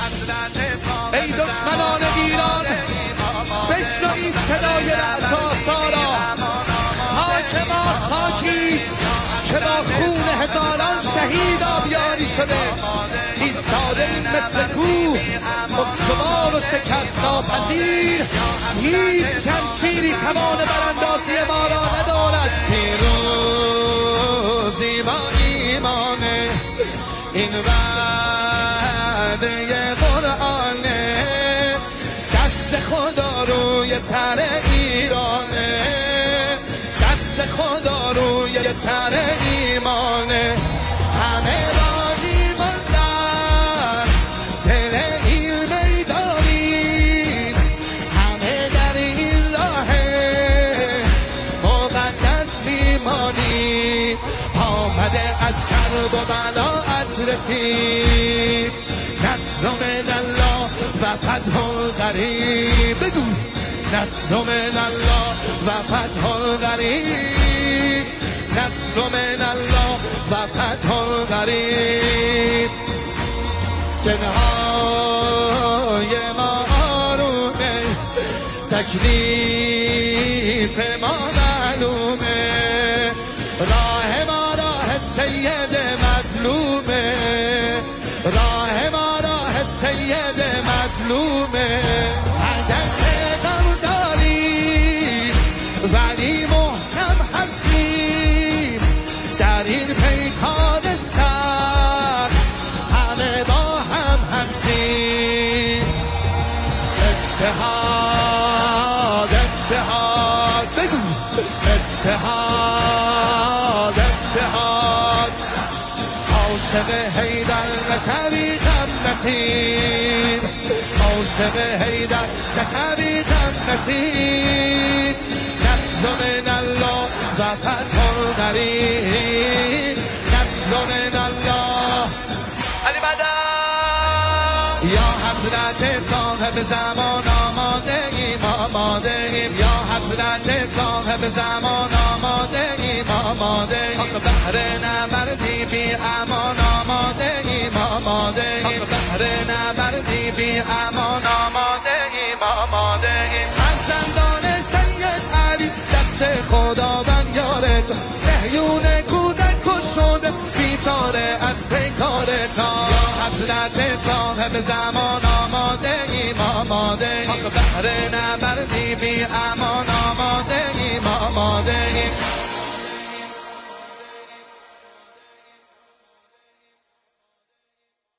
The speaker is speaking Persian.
ای دشمنان ایران بشنوید صدای رعدآسا را. خاک ما خاکیست که با خون هزاران شهید آبیاری شده. ایستاده‌ایم مثل کوه استوار و شکست ناپذیر. هیچ شمشیری توان براندازی ما را ندارد. پیروزی با ایمانه، این وعده قرآنه. دست خدا روی سر ایرانه، دست خدا روی سر ایمانه. همه رانی ماندن دل این میدانی، همه در این راه مقدس میمانی. آمده از کرب و بلاءت رسید نصر من الله و فتح قریب. بگو نصر من الله و فتح قریب، نصر من الله و فتح قریب. دلهای ما آرومه، تکلیف ما معلومه. راه ما راه سید مظلومه، راه ما راه سید مظلومه. اگرچه غم داریم ولی محکم هستیم، در این پیکار سر همه با هم هستیم. اتحاد اتحاد، بگو اتحاد اتحاد. عاشق حیدر نشوی غم نصیب، عاشق حیدر نشوی غم نصیب. نصر من الله و فتح قریب، نصر من الله. علی مدد یا حضرت صاحب زمان آماده ایم آماده ایم. یا حضرت صاحب زمان آماده ایم آماده ایم. حق بحر نبردی بی امان آماده ایم آماده ایم. حق بحر نبردی بی امان آماده ایم آماده ایم. فرزندان سید علی دست خداوند یارت، صهیون کودک کش شده بیچاره از پیکارتا. یا حضرت صاحب زمان آماده ایم آماده ایم. حق بحر نبردی بی امان آماده ایم آماده ایم.